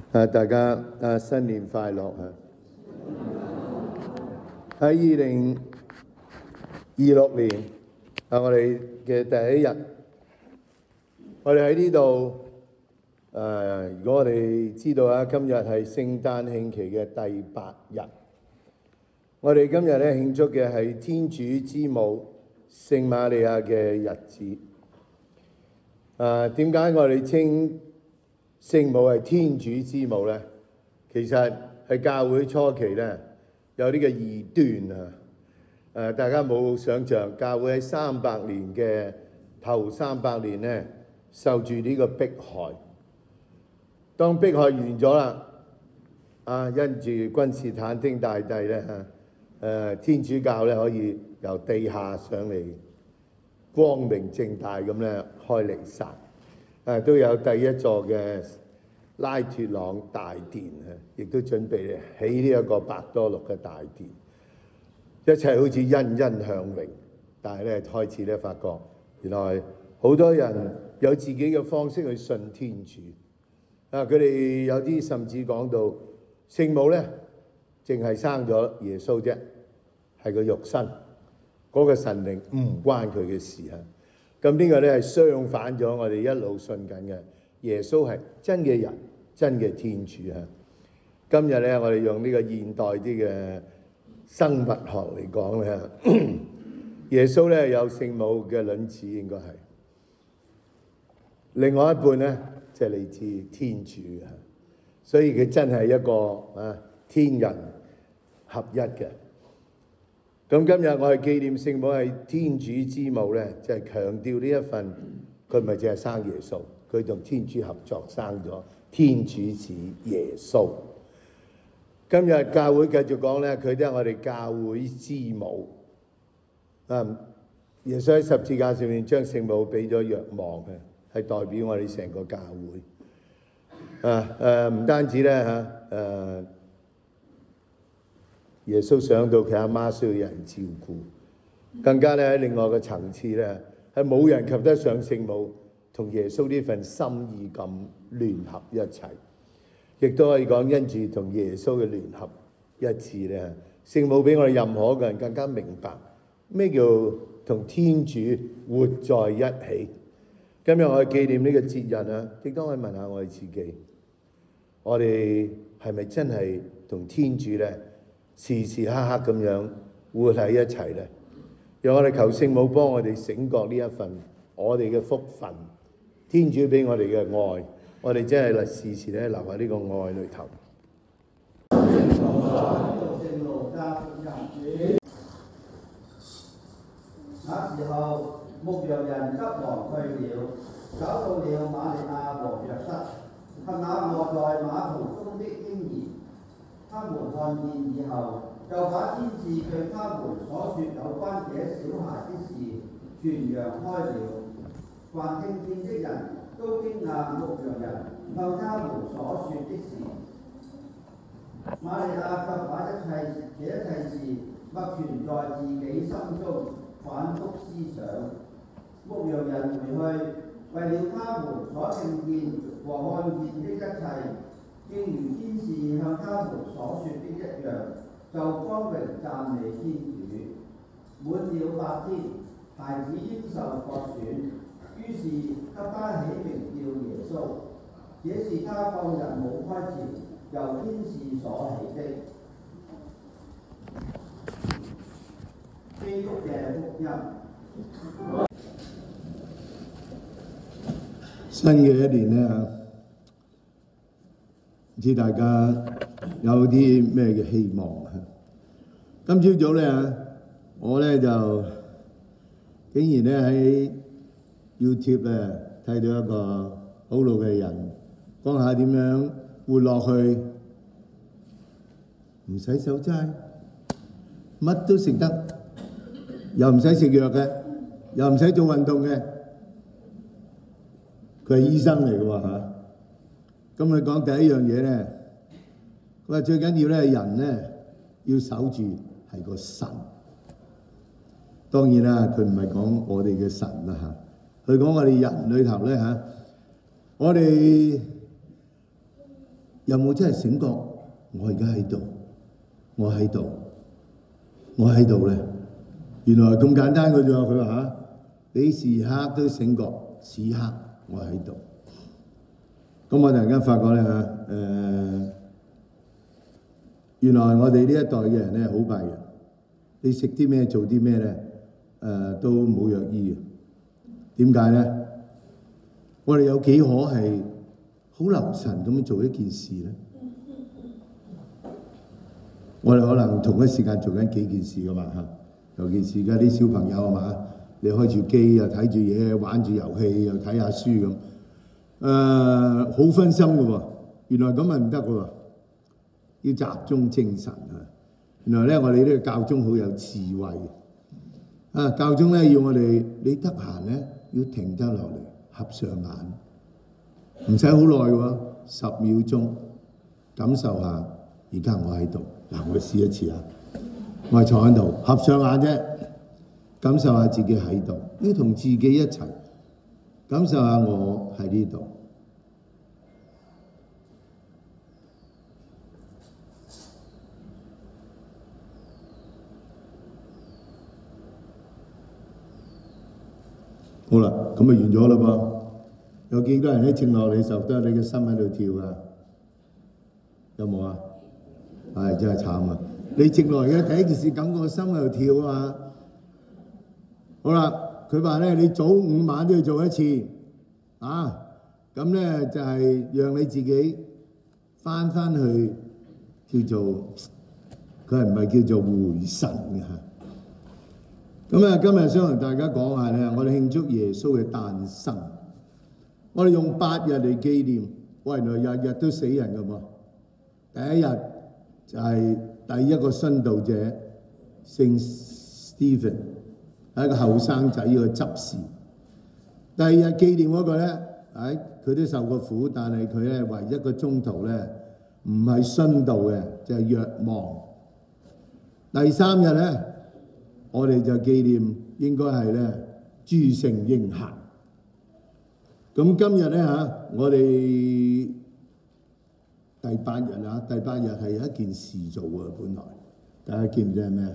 大家新年快樂啊！喺2026年我哋嘅第一日，我哋喺呢度如果我哋知道今日係聖誕慶期嘅第8日，我哋今日咧慶祝嘅係天主之母聖瑪利亞嘅日子。點解我哋稱聖母係天主之母咧？其實係教會初期咧有呢個異端大家冇想象，教會喺300年嘅頭300年咧受住呢個迫害。當迫害完咗啦，因住君士坦丁大帝咧天主教咧可以由地下上嚟，光明正大咁咧開彌撒。都有第一座嘅拉脱朗大殿亦都準備起呢一個伯多祿嘅大殿，一切好似欣欣向榮。但係咧開始咧發覺，原來好多人有自己嘅方式去信天主。佢哋有啲甚至講到聖母咧，淨係生咗耶穌啫，係個肉身，嗰個神靈唔關佢嘅事咁呢個咧係相反咗我哋一路信緊嘅耶穌係真嘅人，真嘅天主今日咧我哋用呢個現代啲嘅生物學嚟講咧，耶穌咧有聖母嘅卵子，應該係另外一半咧就係嚟自天主所以佢真係一個天人合一嘅。咁今日我哋紀念聖母係天主之母咧，就係強調呢一份，佢唔係淨係生耶穌，佢同天主合作生咗天主子耶穌。今日教會繼續講咧，佢都係我哋教會之母。耶穌喺十字架上面將聖母俾咗若望係代表我哋成個教會。唔單止咧耶穌想到佢阿媽需要有人照顧，更加咧喺另外嘅層次咧，係冇人及得上聖母同耶穌呢份心意咁聯合一齊，亦都可以講因住同耶穌嘅聯合一致咧，聖母比我哋任何一個人更加明白咩叫同天主活在一起。今日我哋紀念呢個節日亦都可以問下我哋自己，我哋係咪真係同天主咧時時刻刻咁樣活喺一齊咧？讓我哋求聖母幫我哋醒覺呢一份我哋嘅福分，天主俾我哋嘅愛，我哋真係時時咧留喺呢個愛裏頭。 那時候，牧羊人急忙去了，找到了瑪利亞和若瑟及那臥在馬槽中的嬰兒。他們看見以後，就把天使對他們所說有關這小孩的事傳揚開了。凡聽見的人都驚訝牧羊人向他們所說的事。瑪利亞卻把這一切事默存在自己心中，反覆思想。牧羊人回去，為了他們所聽見和看見的一切，正如天使向他們所說的一樣，就光榮讚美天主。滿了8天，孩子應受割損，於是給他起名叫耶穌，這是他放入母胎前由天使所起的。基督嘅福音。 新嘅一年咧唔知大家有啲咩嘅希望今朝早咧我咧就竟然咧喺 YouTube 咧睇到一個好老嘅人講下點樣活落去，唔使守齋，乜都食得，又唔使食藥嘅，又唔使做運動嘅。佢係醫生嚟嘅喎嚇。咁佢講第一樣嘢咧，佢話最緊要咧人咧要守住係個神。當然啦，佢唔係講我哋嘅神啦嚇，佢講我哋人裏頭咧嚇，我哋有冇真係醒覺？我而家喺度，我喺度，我喺度咧。原來咁簡單嘅啫。佢話嚇，你時刻都醒覺，此刻我喺度。咁我突然間發覺咧嚇，原來我哋呢一代嘅人咧好弊嘅。你食啲咩做啲咩咧，都冇藥醫嘅。點解咧？我哋有幾可係好留神咁樣做一件事咧？我哋可能同一時間做緊幾件事噶嘛嚇，尤其是而家啲小朋友係嘛，你開住機又睇住嘢，玩住遊戲又睇下書咁，好分心嘅喎。原來咁係唔得嘅喎，要集中精神啊！原來咧，我哋呢個教宗好有智慧啊！教宗咧要我哋，你得閒咧要停得落嚟，合上眼，唔使好耐嘅喎，10秒鐘，感受下而家我喺度。嗱，我試一次啊！我係坐喺度，合上眼啫，感受下自己喺度，要同自己一齊感受下我喺呢度。好啦，咁咪完咗啦噃。有幾多人一靜落嚟時候都係你嘅心喺度跳啊？有冇啊？係真係慘啊！你靜落嚟嘅第一件事，感覺個心喺度跳啊嘛。好啦，佢話咧，你早午晚都要做一次啊。咁咧就係讓你自己翻去叫做，佢係唔係叫做回神嘅嚇？咁啊，今日想同大家講下咧，我哋慶祝耶穌嘅誕生。我哋用8日嚟紀念，原來日日都死人㗎噃。第一日就係第一個殉道者聖 Stephen， 係一個後生仔嘅執事。第二日紀念嗰個咧，佢都受過苦，但係佢咧唯一個宗徒咧唔係殉道嘅，就係若望。第三日咧，我哋就紀念應該係咧諸聖嬰孩。咁今日咧嚇，我哋第8日啊，第8日係一件事做啊，本來大家記唔記得係咩？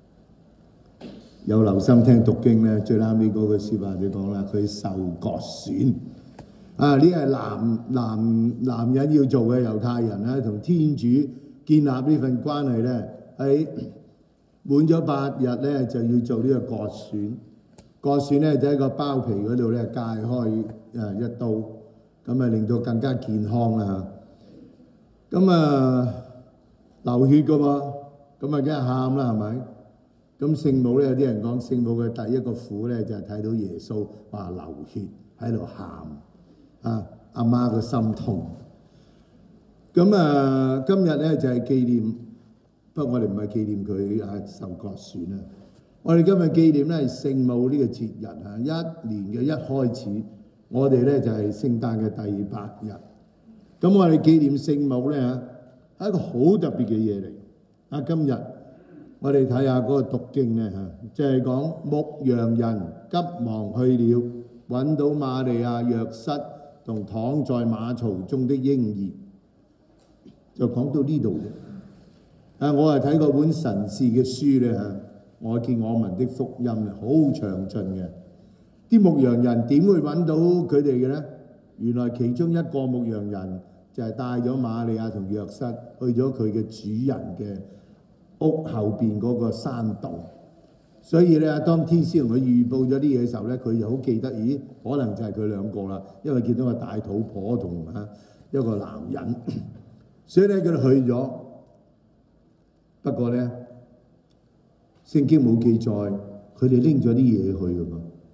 有留心聽讀經咧，最後尾嗰句説話就講啦，佢受割損啊！呢係男人要做嘅，猶太人咧同天主建立呢份關係咧，喺滿咗8日咧就要做呢個割損。割損咧就喺個包皮嗰度咧界開一刀，咁啊令到更加健康啦。咁啊流血噶嘛，咁啊梗係喊啦，係咪？咁聖母咧，有啲人講聖母嘅第一個苦咧就係睇到耶穌話流血喺度喊啊，阿媽個心痛。咁啊今日咧就係紀念，不過我哋唔係紀念佢受割損啊。我哋今日紀念咧係聖母呢個節日啊，一年嘅一開始，我哋咧就係聖誕嘅第8日。咁我哋紀念聖母咧係一個好特別嘅嘢嚟。啊，今日我哋睇下嗰個讀經咧嚇，就係講牧羊人急忙去了，揾到瑪利亞、若瑟同躺在馬槽中的嬰兒，就講到呢度嘅。我係睇過本神視嘅書咧嚇。我見我們的福音啊，好詳盡嘅。啲牧羊人點會揾到佢哋嘅咧？原來其中一個牧羊人就係帶咗瑪利亞同若瑟去咗佢嘅主人嘅屋後邊嗰個山洞。所以咧，當天使同佢預報咗啲嘢嘅時候咧，佢就好記得，咦，可能就係佢兩個啦，因為見到個大肚婆同一個男人，所以咧佢哋去咗。不過咧，聖經冇記載，佢哋拎咗啲嘢去㗎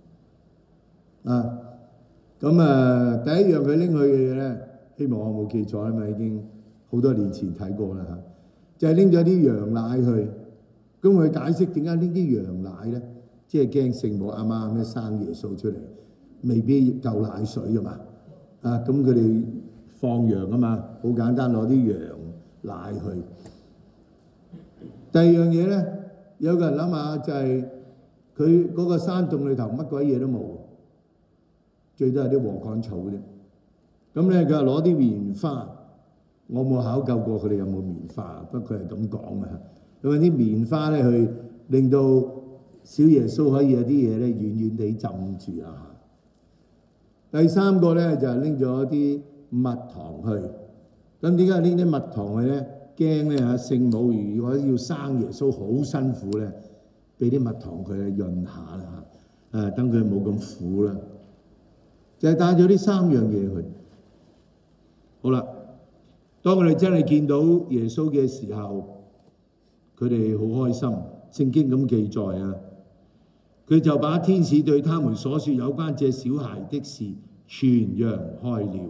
嘛。咁第一樣佢拎去嘅嘢咧，希望我冇記錯，因為已經好多年前睇過啦嚇，就係拎咗啲羊奶去。咁佢解釋點解拎啲羊奶咧？即係驚聖母阿媽咩生耶穌出嚟，未必夠奶水㗎嘛。咁佢哋放羊啊嘛，好簡單攞啲羊奶去。第二樣嘢咧。有個人諗下，就係佢嗰個山洞裏頭乜鬼嘢都冇，最多係啲禾稈草啫。咁咧佢就攞啲棉花我冇考究過佢哋有冇棉花，不過佢係咁講嘅。因為啲棉花咧，去令到小耶穌可以有啲嘢咧遠遠地浸住啊。第三個咧就係拎咗啲蜜糖去。咁點解拎啲蜜糖去咧？驚咧嚇聖母如果要生耶穌好辛苦咧，俾啲蜜糖佢潤下啦嚇，等佢冇咁苦啦。就係帶咗呢三樣嘢去。好啦，當我哋真係見到耶穌嘅時候，佢哋好開心。聖經咁記載啊，佢就把天使對他們所說有關這小孩的事傳揚開了。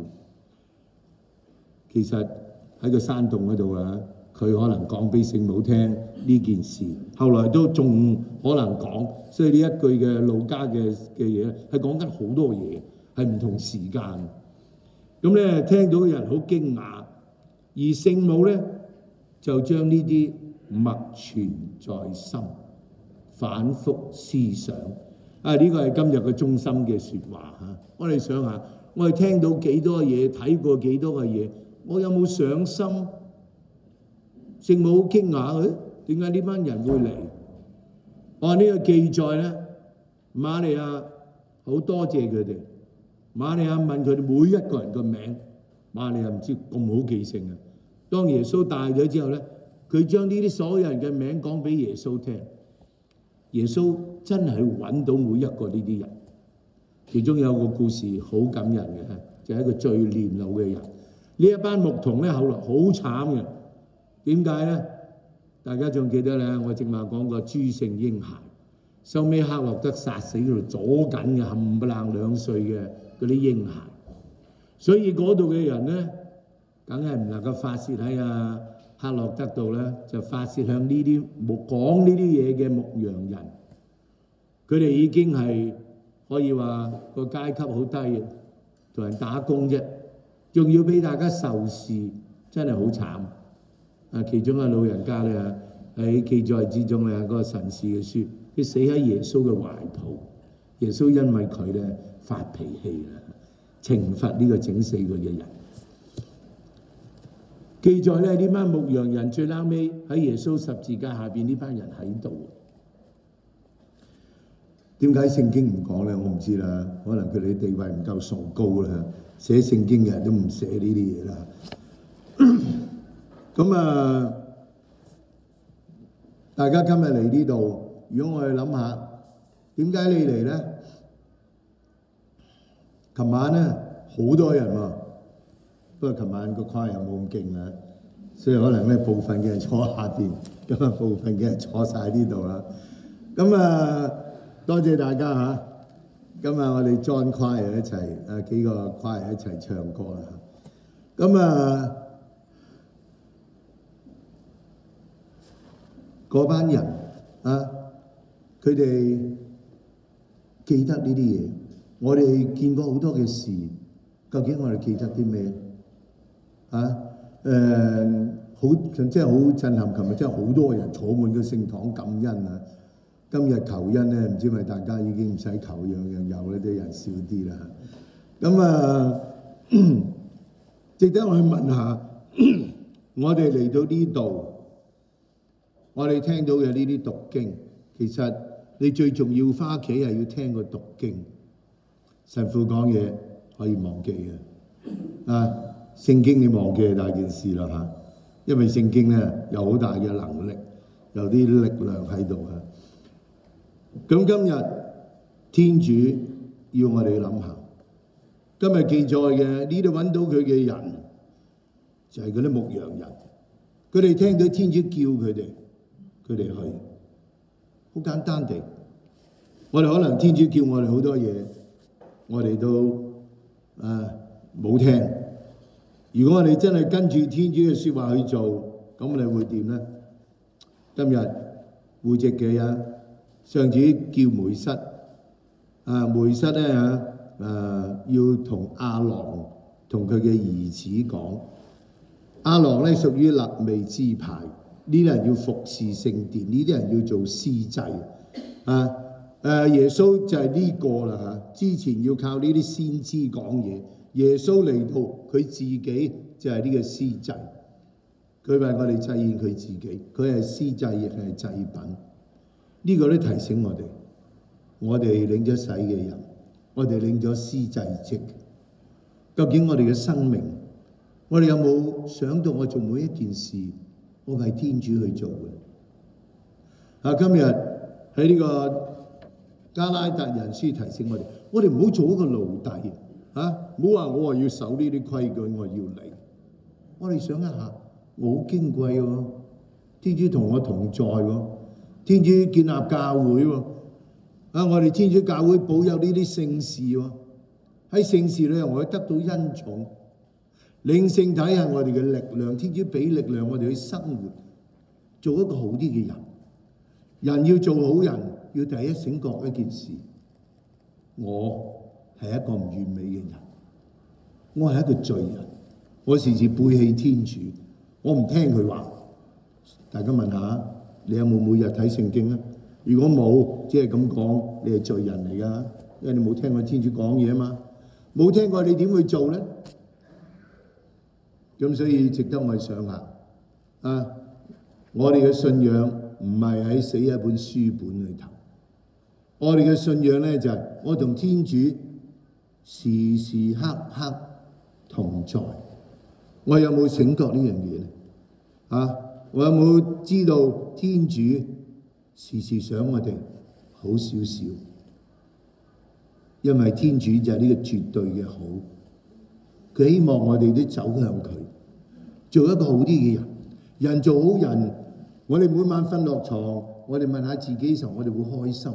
其實喺個山洞嗰度啊，佢可能講俾聖母聽呢件事，後來都仲可能講，所以呢一句嘅路加嘅嘢係講緊好多嘢，係唔同時間。咁咧聽到嘅人好驚訝，而聖母咧就將呢啲默存在心，反覆思想。呢個係今日嘅中心嘅説話嚇。我哋想下，我哋聽到幾多嘢，睇過幾多嘅嘢，我有冇上心？聖母好驚訝嘅，點解呢班人會嚟？按呢個記載咧，瑪利亞好多謝佢哋。瑪利亞問佢哋每一個人個名，瑪利亞唔知咁好記性啊！當耶穌大咗之後咧，佢將呢啲所有人嘅名講俾耶穌聽。耶穌真係揾到每一個呢啲人。其中有個故事好感人嘅，就係一個最年老嘅人。呢一班牧童咧，後來好慘嘅。點解咧？大家仲記得咧？我正話講過諸聖嬰孩，收尾黑落德殺死嗰度阻緊嘅冚唪唥2歲嘅嗰啲嬰孩，所以嗰度嘅人咧，梗係唔能夠發泄喺黑落德度咧，就發泄向呢啲講呢啲嘢嘅牧羊人。佢哋已經係可以話個階級好低嘅，同人打工啫，仲要俾大家仇視，真係好慘。其中個老人家咧喺記載之中咧，嗰個神士嘅書，佢死喺耶穌嘅懷抱。耶穌因為佢咧發脾氣啦，懲罰呢個整死佢嘅人。記載咧呢班牧羊人最後尾喺耶穌十字架下邊呢班人喺度。點解聖經唔講咧？我唔知啦，可能佢哋地位唔夠崇高啦，寫聖經嘅人都唔寫呢啲嘢啦。咁大家今日嚟呢度，如果我哋諗下，點解你嚟咧？琴晚咧好多人喎，不過琴晚個跨又冇咁勁啊，所以可能咧部分嘅人坐下邊，咁啊部分嘅人坐晒呢度啦。咁多謝大家嚇。今日我哋 join choir 一齊，幾個 choir 一齊唱歌啦。咁嗰班人佢哋記得呢啲嘢。我哋見過好多嘅事，究竟我哋記得啲咩？真係好震撼。琴日真係好多人坐滿個聖堂感恩啊！今日求恩咧，唔知咪大家已經唔使求，樣樣有咧，啲人少啲啦。咁值得我去問下，我哋嚟到呢度，我哋聽到嘅呢啲讀經，其實你最重要返屋企係要聽個讀經。神父講嘢可以忘記嘅，聖經你忘記係大件事啦嚇，因為聖經咧有好大嘅能力，有啲力量喺度嚇。咁今日天主要我哋諗下，今日記載嘅呢度揾到佢嘅人，就係嗰啲牧羊人，佢哋聽到天主叫佢哋去，好簡單地。我哋可能天主叫我哋好多嘢，我哋都冇聽。如果我哋真係跟住天主嘅説話去做，咁我哋會點咧？今日戶籍嘅上主叫梅瑟，梅瑟咧要同亞郎同佢嘅兒子講，亞郎咧屬於利未支派，呢啲人要服侍聖殿，呢啲人要做司祭耶穌就係呢個啦嚇，之前要靠呢啲先知講嘢， 耶穌嚟到，佢自己就係呢個司祭，佢為我哋祭獻佢自己，佢係司祭亦係祭品。呢個都提醒我哋領咗洗嘅人，我哋領咗司祭職。究竟我哋嘅生命，我哋有冇想到我做每一件事，我係天主去做嘅？今日喺呢個加拉達人書提醒我哋唔好做一個奴隸唔好話我要守呢啲規矩，我要嚟。我哋想一下，我好矜貴喎，天主同我同在喎，天主建立教會喎，我哋天主教會保有呢啲聖事喎，喺聖事裏我哋得到恩寵，領聖體係我哋嘅力量，天主俾力量我哋去生活，做一個好啲嘅人。人要做好人，要第一醒覺一件事，我係一個唔完美嘅人，我係一個罪人，我時時背棄天主，我唔聽佢話。大家問下，你有冇每日睇聖經啊？如果冇，即係咁講，你係罪人嚟㗎，因為你冇聽過天主講嘢啊嘛，冇聽過你點去做咧？咁所以值得我哋想下我哋嘅信仰唔係喺死一本書本裏頭，我哋嘅信仰咧就係我同天主時時刻刻同在。我有冇醒覺呢樣嘢咧？我有冇知道天主時時想我哋好少少？因為天主就係呢個絕對嘅好，佢希望我哋都走向佢，做一個好啲嘅人。人做好人，我哋每晚瞓落床，我哋問下自己嘅時候，我哋會開心。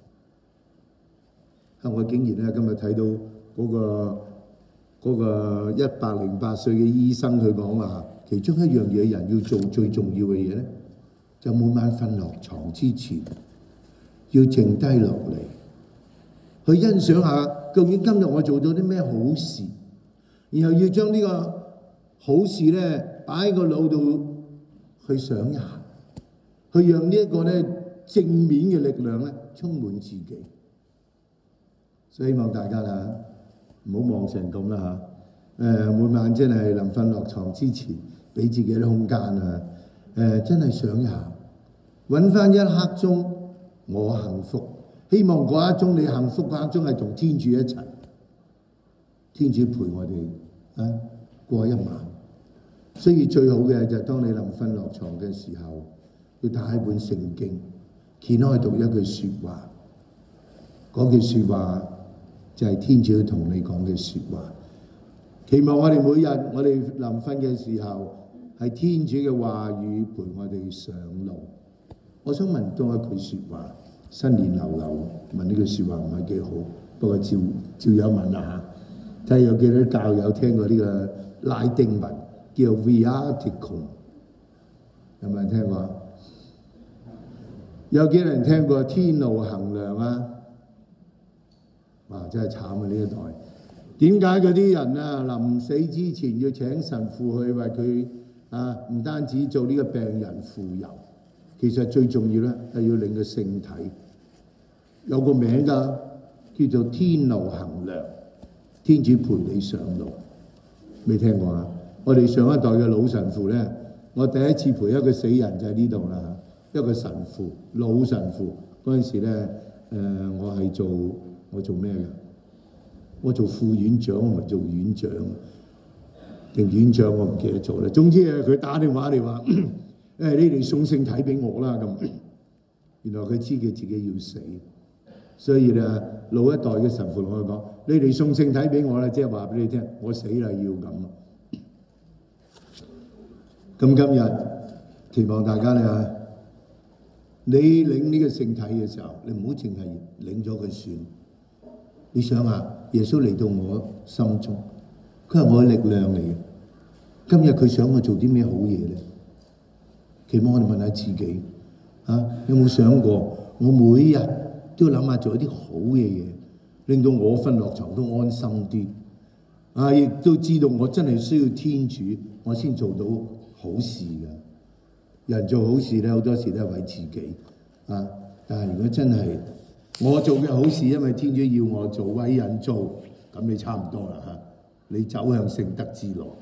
我竟然咧今日睇到嗰個108歲嘅醫生，佢講話，其中一樣嘢人要做最重要嘅嘢咧，就每晚瞓落床之前，要靜低落嚟，去欣賞下究竟今日我做咗啲咩好事，然後要將呢個好事咧擺喺個腦度去想一下，去讓呢一個咧正面嘅力量咧充滿自己。所以希望大家唔好望成咁啦每晚真係臨瞓落床之前，俾自己啲空間真係想一下，揾翻一刻鐘我幸福。希望嗰一鐘你幸福嗰一鐘係同天主一齊，天主陪我哋過一晚。所以最好嘅就係當你臨瞓落床嘅時候，要打開本聖經，掀開讀一句説話，嗰句説話就係天主同你講嘅説話。期望我哋每日我哋臨瞓嘅時候，係天主嘅話語陪我哋上路。我想問多一句説話，新年流流問呢句説話唔係幾好，不過照樣問下，睇下有幾多教友聽過呢個拉丁文叫 Viaticum， 有冇人聽過？有幾多人聽過天路衡量啊？哇！真係慘啊！呢一代點解嗰啲人臨死之前要請神父去為佢唔單止做呢個病人傅油，其實最重要咧係要領個聖體，有個名㗎，叫做天路衡量，天主陪你上路。未聽過啊？我哋上一代嘅老神父咧，我第一次陪一個死人就喺呢度啦，一個神父，老神父嗰陣時咧，我做咩嘅？我做副院長，我唔係做院長定院長，我唔記得咗啦。總之佢打電話嚟話，你哋送聖體俾我啦咁。原來佢知佢自己要死，所以老一代嘅神父同佢講：你哋送聖體俾我啦，即係話俾你聽，我死啦要咁。咁今日期望大家你領呢個聖體嘅時候，你唔好淨係領咗佢算。你想下，耶穌嚟到我心中，佢係我嘅力量嚟嘅。今日佢想我做啲咩好嘢咧？期望我哋問下自己，有冇想過我每日都要諗下做一啲好嘅嘢，令到我瞓落床都安心啲。亦都知道我真係需要天主，我先做到好事嘅。人做好事咧，好多時都係為自己但係如果真係我做嘅好事，因為天主要我做，為人做，咁你差唔多啦你走向聖德之路。